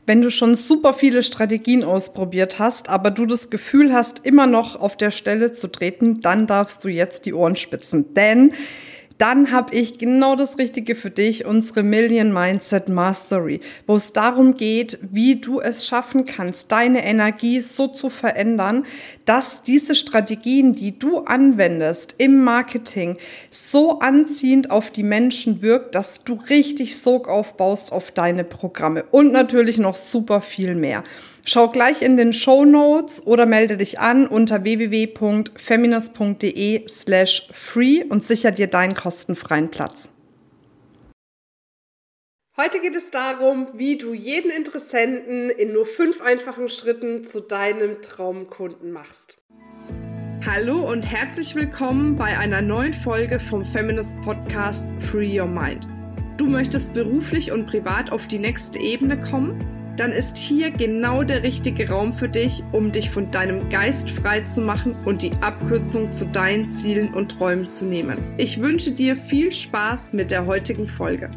Wenn du schon super viele Strategien ausprobiert hast, aber du das Gefühl hast, immer noch auf der Stelle zu treten, dann darfst du jetzt die Ohren spitzen. Denn dann habe ich genau das Richtige für dich, unsere Million Mindset Mastery, wo es darum geht, wie du es schaffen kannst, deine Energie so zu verändern, dass diese Strategien, die du anwendest im Marketing, so anziehend auf die Menschen wirkt, dass du richtig Sog aufbaust auf deine Programme und natürlich noch super viel mehr. Schau gleich in den Shownotes oder melde dich an unter www.feminist.de/free und sicher dir deinen kostenfreien Platz. Heute geht es darum, wie du jeden Interessenten in nur 5 einfachen Schritten zu deinem Traumkunden machst. Hallo und herzlich willkommen bei einer neuen Folge vom Feminist Podcast Free Your Mind. Du möchtest beruflich und privat auf die nächste Ebene kommen? Dann ist hier genau der richtige Raum für dich, um dich von deinem Geist frei zu machen und die Abkürzung zu deinen Zielen und Träumen zu nehmen. Ich wünsche dir viel Spaß mit der heutigen Folge.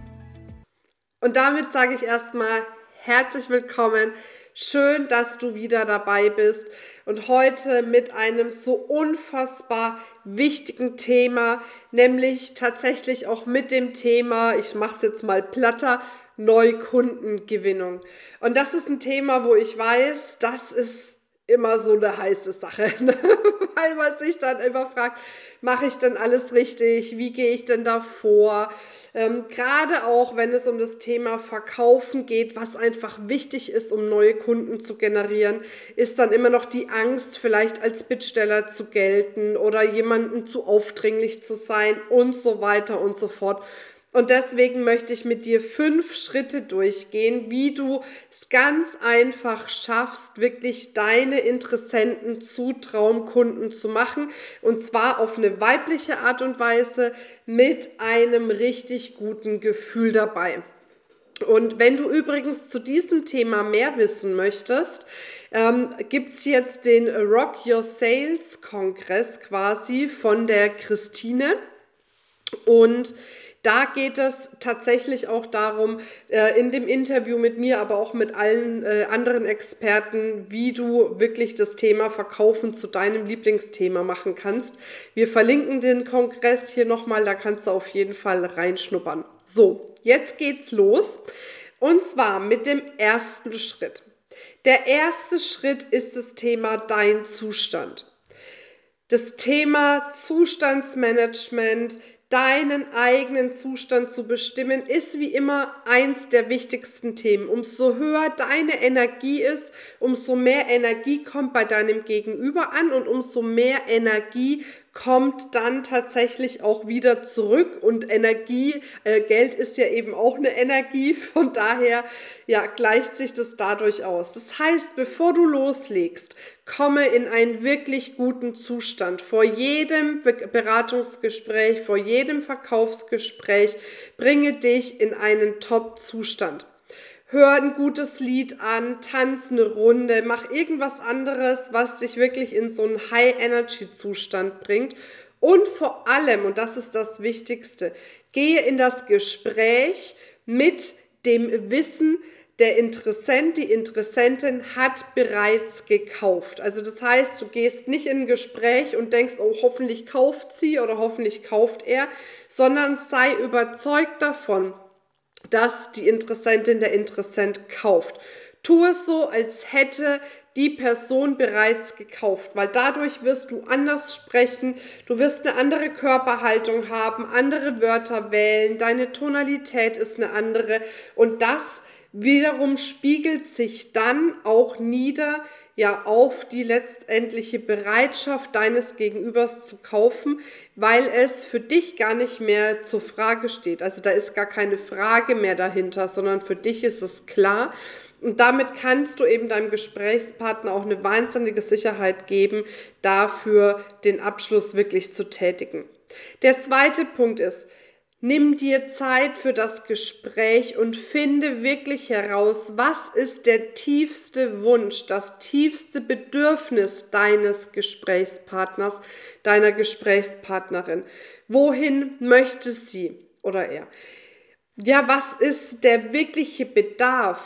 Und damit sage ich erstmal herzlich willkommen. Schön, dass du wieder dabei bist und heute mit einem so unfassbar wichtigen Thema, nämlich tatsächlich auch mit dem Thema, ich mache es jetzt mal platter, Neukundengewinnung. Und das ist ein Thema, wo ich weiß, das ist immer so eine heiße Sache, weil man sich dann immer fragt, mache ich denn alles richtig? Wie gehe ich denn da vor? Gerade auch, wenn es um das Thema Verkaufen geht, was einfach wichtig ist, um neue Kunden zu generieren, ist dann immer noch die Angst, vielleicht als Bittsteller zu gelten oder jemandem zu aufdringlich zu sein und so weiter und so fort. Und deswegen möchte ich mit dir 5 Schritte durchgehen, wie du es ganz einfach schaffst, wirklich deine Interessenten zu Traumkunden zu machen. Und zwar auf eine weibliche Art und Weise mit einem richtig guten Gefühl dabei. Und wenn du übrigens zu diesem Thema mehr wissen möchtest, gibt es jetzt den Rock Your Sales Kongress quasi von der Christine. Und da geht es tatsächlich auch darum, in dem Interview mit mir, aber auch mit allen anderen Experten, wie du wirklich das Thema Verkaufen zu deinem Lieblingsthema machen kannst. Wir verlinken den Kongress hier nochmal, da kannst du auf jeden Fall reinschnuppern. So, jetzt geht's los. Und zwar mit dem ersten Schritt. Der erste Schritt ist das Thema dein Zustand. Das Thema Zustandsmanagement, deinen eigenen Zustand zu bestimmen, ist wie immer eins der wichtigsten Themen. Umso höher deine Energie ist, umso mehr Energie kommt bei deinem Gegenüber an und umso mehr Energie kommt dann tatsächlich auch wieder zurück und Energie, Geld ist ja eben auch eine Energie, von daher ja, gleicht sich das dadurch aus. Das heißt, bevor du loslegst, komme in einen wirklich guten Zustand. Vor jedem Beratungsgespräch, vor jedem Verkaufsgespräch bringe dich in einen Top-Zustand. Hör ein gutes Lied an, tanz eine Runde, mach irgendwas anderes, was dich wirklich in so einen High-Energy-Zustand bringt. Und vor allem, und das ist das Wichtigste, gehe in das Gespräch mit dem Wissen, der Interessent, die Interessentin hat bereits gekauft. Also das heißt, du gehst nicht in ein Gespräch und denkst, oh, hoffentlich kauft sie oder hoffentlich kauft er, sondern sei überzeugt davon, dass die Interessentin, der Interessent kauft. Tu es so, als hätte die Person bereits gekauft, weil dadurch wirst du anders sprechen, du wirst eine andere Körperhaltung haben, andere Wörter wählen, deine Tonalität ist eine andere und das wiederum spiegelt sich dann auch nieder, ja, auf die letztendliche Bereitschaft deines Gegenübers zu kaufen, weil es für dich gar nicht mehr zur Frage steht. Also da ist gar keine Frage mehr dahinter, sondern für dich ist es klar. Und damit kannst du eben deinem Gesprächspartner auch eine wahnsinnige Sicherheit geben, dafür den Abschluss wirklich zu tätigen. Der zweite Punkt ist, nimm dir Zeit für das Gespräch und finde wirklich heraus, was ist der tiefste Wunsch, das tiefste Bedürfnis deines Gesprächspartners, deiner Gesprächspartnerin. Wohin möchte sie oder er? Ja, was ist der wirkliche Bedarf?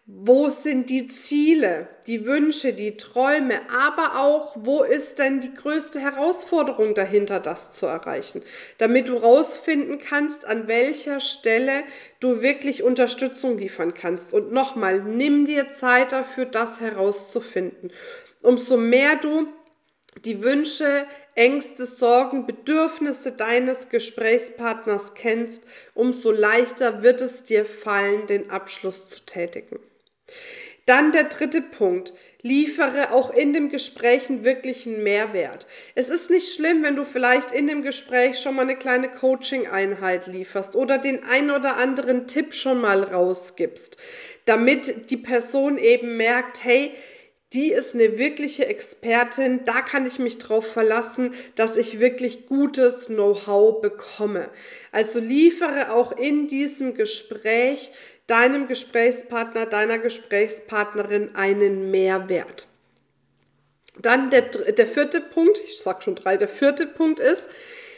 Wo sind die Ziele, die Wünsche, die Träume, aber auch, wo ist denn die größte Herausforderung dahinter, das zu erreichen, damit du rausfinden kannst, an welcher Stelle du wirklich Unterstützung liefern kannst. Und nochmal, nimm dir Zeit dafür, das herauszufinden. Umso mehr du die Wünsche, Ängste, Sorgen, Bedürfnisse deines Gesprächspartners kennst, umso leichter wird es dir fallen, den Abschluss zu tätigen. Dann der dritte Punkt. Liefere auch in dem Gespräch einen wirklichen Mehrwert. Es ist nicht schlimm, wenn du vielleicht in dem Gespräch schon mal eine kleine Coaching-Einheit lieferst oder den ein oder anderen Tipp schon mal rausgibst, damit die Person eben merkt, hey, die ist eine wirkliche Expertin, da kann ich mich drauf verlassen, dass ich wirklich gutes Know-how bekomme. Also liefere auch in diesem Gespräch deinem Gesprächspartner, deiner Gesprächspartnerin einen Mehrwert. Dann der vierte Punkt, ich sage schon 3, der vierte Punkt ist,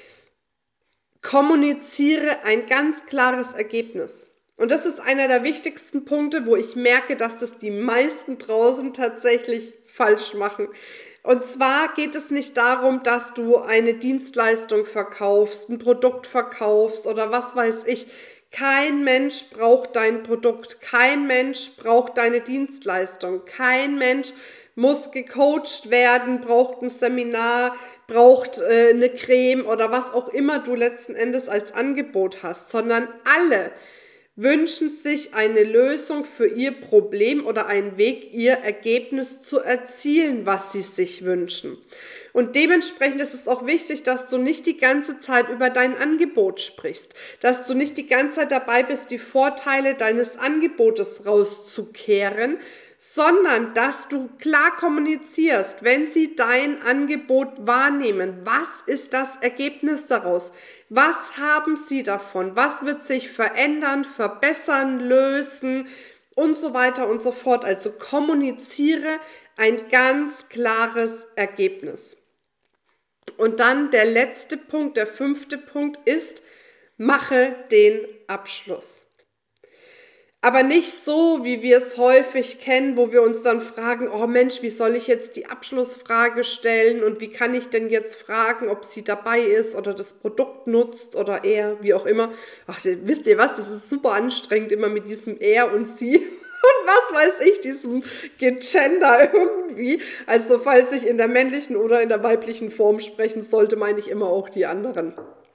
kommuniziere ein ganz klares Ergebnis. Und das ist einer der wichtigsten Punkte, wo ich merke, dass das die meisten draußen tatsächlich falsch machen. Und zwar geht es nicht darum, dass du eine Dienstleistung verkaufst, ein Produkt verkaufst oder was weiß ich. Kein Mensch braucht dein Produkt, kein Mensch braucht deine Dienstleistung, kein Mensch muss gecoacht werden, braucht ein Seminar, braucht eine Creme oder was auch immer du letzten Endes als Angebot hast, sondern alle wünschen sich eine Lösung für ihr Problem oder einen Weg, ihr Ergebnis zu erzielen, was sie sich wünschen. Und dementsprechend ist es auch wichtig, dass du nicht die ganze Zeit über dein Angebot sprichst, dass du nicht die ganze Zeit dabei bist, die Vorteile deines Angebotes rauszukehren, sondern dass du klar kommunizierst, wenn sie dein Angebot wahrnehmen. Was ist das Ergebnis daraus? Was haben sie davon? Was wird sich verändern, verbessern, lösen und so weiter und so fort? Also kommuniziere ein ganz klares Ergebnis. Und dann der letzte Punkt, der 5. Punkt ist, mache den Abschluss. Aber nicht so, wie wir es häufig kennen, wo wir uns dann fragen, oh Mensch, wie soll ich jetzt die Abschlussfrage stellen und wie kann ich denn jetzt fragen, ob sie dabei ist oder das Produkt nutzt oder er, wie auch immer. Ach, wisst ihr was, das ist super anstrengend immer mit diesem er und sie und was weiß ich, diesem Gegender irgendwie. Also falls ich in der männlichen oder in der weiblichen Form sprechen sollte, meine ich immer auch die anderen.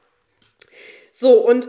So, und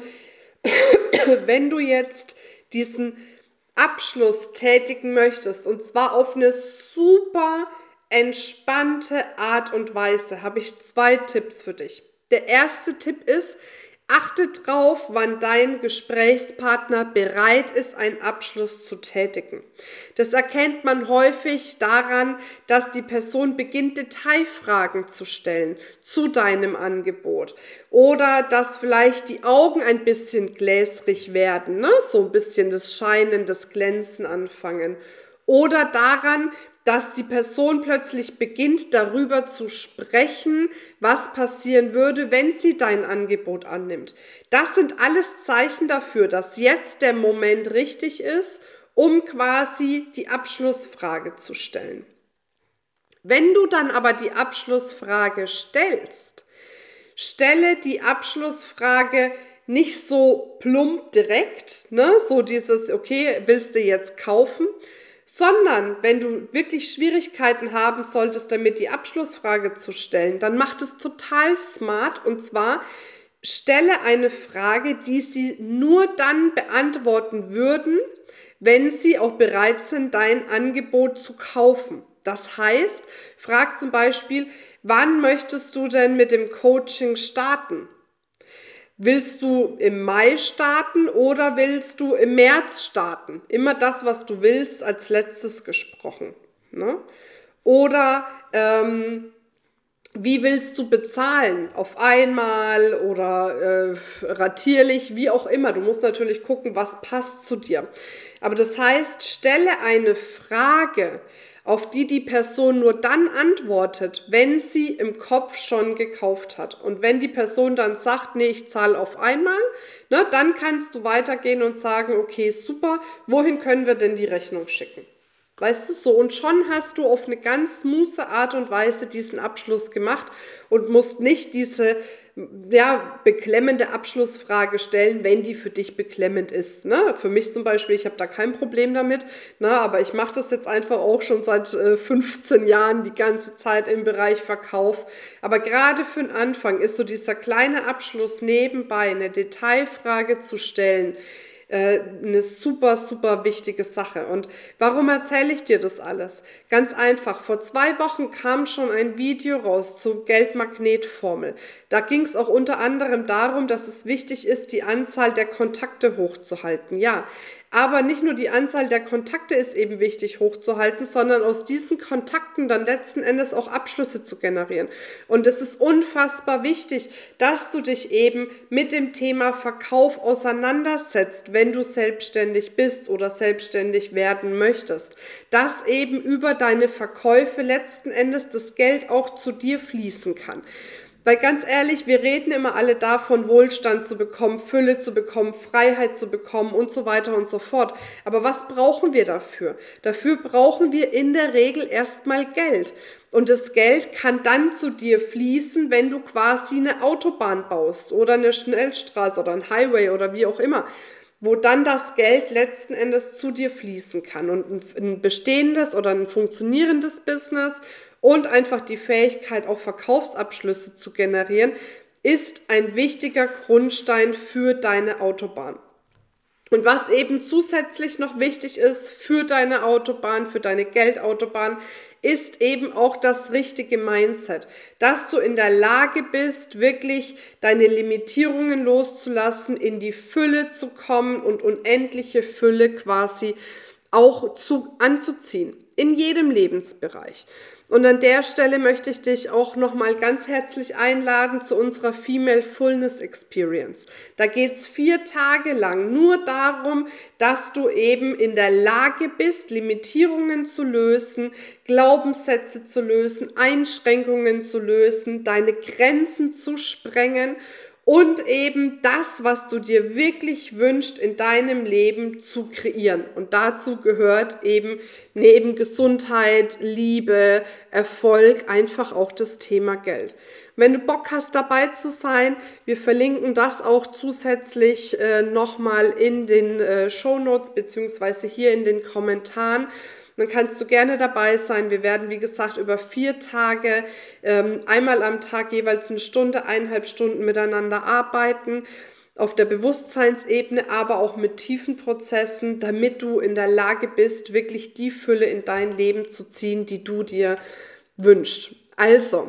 wenn du jetzt diesen Abschluss tätigen möchtest, und zwar auf eine super entspannte Art und Weise, habe ich 2 Tipps für dich. Der erste Tipp ist, achte drauf, wann dein Gesprächspartner bereit ist, einen Abschluss zu tätigen. Das erkennt man häufig daran, dass die Person beginnt, Detailfragen zu stellen zu deinem Angebot. Oder dass vielleicht die Augen ein bisschen gläsrig werden, ne? So ein bisschen das Scheinen, das Glänzen anfangen. Oder daran, dass die Person plötzlich beginnt, darüber zu sprechen, was passieren würde, wenn sie dein Angebot annimmt. Das sind alles Zeichen dafür, dass jetzt der Moment richtig ist, um quasi die Abschlussfrage zu stellen. Wenn du dann aber die Abschlussfrage stellst, stelle die Abschlussfrage nicht so plump direkt, ne? So dieses, okay, willst du jetzt kaufen? Sondern wenn du wirklich Schwierigkeiten haben solltest, damit die Abschlussfrage zu stellen, dann mach das total smart, und zwar stelle eine Frage, die sie nur dann beantworten würden, wenn sie auch bereit sind, dein Angebot zu kaufen. Das heißt, frag zum Beispiel, wann möchtest du denn mit dem Coaching starten? Willst du im Mai starten oder willst du im März starten? Immer das, was du willst, als letztes gesprochen. Ne? Oder wie willst du bezahlen? Auf einmal oder ratierlich, wie auch immer. Du musst natürlich gucken, was passt zu dir. Aber das heißt, stelle eine Frage auf die die Person nur dann antwortet, wenn sie im Kopf schon gekauft hat. Und wenn die Person dann sagt, nee, ich zahle auf einmal, ne, dann kannst du weitergehen und sagen, okay, super, wohin können wir denn die Rechnung schicken? Weißt du so, und schon hast du auf eine ganz smooth Art und Weise diesen Abschluss gemacht und musst nicht diese beklemmende Abschlussfrage stellen, wenn die für dich beklemmend ist. Ne? Für mich zum Beispiel, ich habe da kein Problem damit, ne? Aber ich mache das jetzt einfach auch schon seit 15 Jahren die ganze Zeit im Bereich Verkauf. Aber gerade für den Anfang ist so dieser kleine Abschluss nebenbei, eine Detailfrage zu stellen, eine super, super wichtige Sache. Und warum erzähle ich dir das alles? Ganz einfach, vor 2 Wochen kam schon ein Video raus zur Geldmagnetformel. Da ging es auch unter anderem darum, dass es wichtig ist, die Anzahl der Kontakte hochzuhalten. Ja, aber nicht nur die Anzahl der Kontakte ist eben wichtig hochzuhalten, sondern aus diesen Kontakten dann letzten Endes auch Abschlüsse zu generieren. Und es ist unfassbar wichtig, dass du dich eben mit dem Thema Verkauf auseinandersetzt, wenn du selbstständig bist oder selbstständig werden möchtest. Dass eben über deine Verkäufe letzten Endes das Geld auch zu dir fließen kann. Weil ganz ehrlich, wir reden immer alle davon, Wohlstand zu bekommen, Fülle zu bekommen, Freiheit zu bekommen und so weiter und so fort. Aber was brauchen wir dafür? Dafür brauchen wir in der Regel erstmal Geld. Und das Geld kann dann zu dir fließen, wenn du quasi eine Autobahn baust oder eine Schnellstraße oder ein Highway oder wie auch immer, wo dann das Geld letzten Endes zu dir fließen kann. Und ein bestehendes oder ein funktionierendes Business und einfach die Fähigkeit, auch Verkaufsabschlüsse zu generieren, ist ein wichtiger Grundstein für deine Autobahn. Und was eben zusätzlich noch wichtig ist für deine Autobahn, für deine Geldautobahn, ist eben auch das richtige Mindset, dass du in der Lage bist, wirklich deine Limitierungen loszulassen, in die Fülle zu kommen und unendliche Fülle quasi auch anzuziehen, in jedem Lebensbereich. Und an der Stelle möchte ich dich auch nochmal ganz herzlich einladen zu unserer Female Fullness Experience. Da geht es 4 Tage lang nur darum, dass du eben in der Lage bist, Limitierungen zu lösen, Glaubenssätze zu lösen, Einschränkungen zu lösen, deine Grenzen zu sprengen und eben das, was du dir wirklich wünschst, in deinem Leben zu kreieren. Und dazu gehört eben neben Gesundheit, Liebe, Erfolg einfach auch das Thema Geld. Wenn du Bock hast, dabei zu sein, wir verlinken das auch zusätzlich nochmal in den Shownotes beziehungsweise hier in den Kommentaren. Dann kannst du gerne dabei sein. Wir werden, wie gesagt, über 4 Tage, einmal am Tag jeweils 1 Stunde, 1,5 Stunden miteinander arbeiten, auf der Bewusstseinsebene, aber auch mit tiefen Prozessen, damit du in der Lage bist, wirklich die Fülle in dein Leben zu ziehen, die du dir wünschst. Also,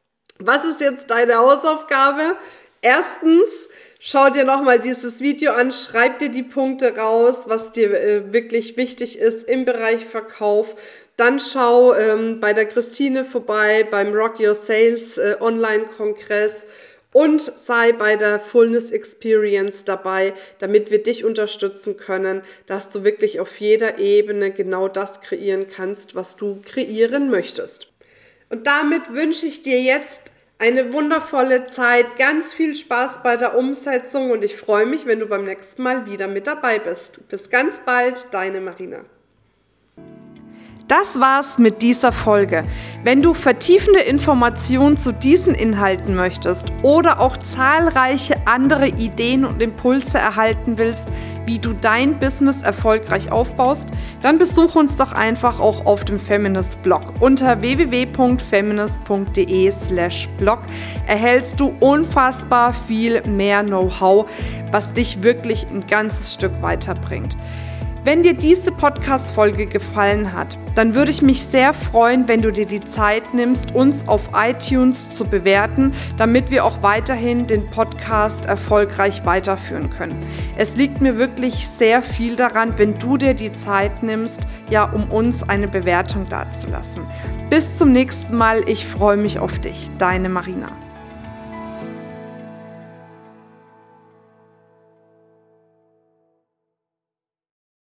was ist jetzt deine Hausaufgabe? Erstens, schau dir nochmal dieses Video an, schreib dir die Punkte raus, was dir wirklich wichtig ist im Bereich Verkauf. Dann schau bei der Christine vorbei, beim Rock Your Sales Online-Kongress und sei bei der Fullness Experience dabei, damit wir dich unterstützen können, dass du wirklich auf jeder Ebene genau das kreieren kannst, was du kreieren möchtest. Und damit wünsche ich dir jetzt eine wundervolle Zeit, ganz viel Spaß bei der Umsetzung und ich freue mich, wenn du beim nächsten Mal wieder mit dabei bist. Bis ganz bald, deine Marina. Das war's mit dieser Folge. Wenn du vertiefende Informationen zu diesen Inhalten möchtest oder auch zahlreiche andere Ideen und Impulse erhalten willst, wie du dein Business erfolgreich aufbaust, dann besuch uns doch einfach auch auf dem Feminist-Blog. Unter www.feminist.de/blog erhältst du unfassbar viel mehr Know-how, was dich wirklich ein ganzes Stück weiterbringt. Wenn dir diese Podcast-Folge gefallen hat, dann würde ich mich sehr freuen, wenn du dir die Zeit nimmst, uns auf iTunes zu bewerten, damit wir auch weiterhin den Podcast erfolgreich weiterführen können. Es liegt mir wirklich sehr viel daran, wenn du dir die Zeit nimmst, ja, um uns eine Bewertung dazulassen. Bis zum nächsten Mal, ich freue mich auf dich, deine Marina.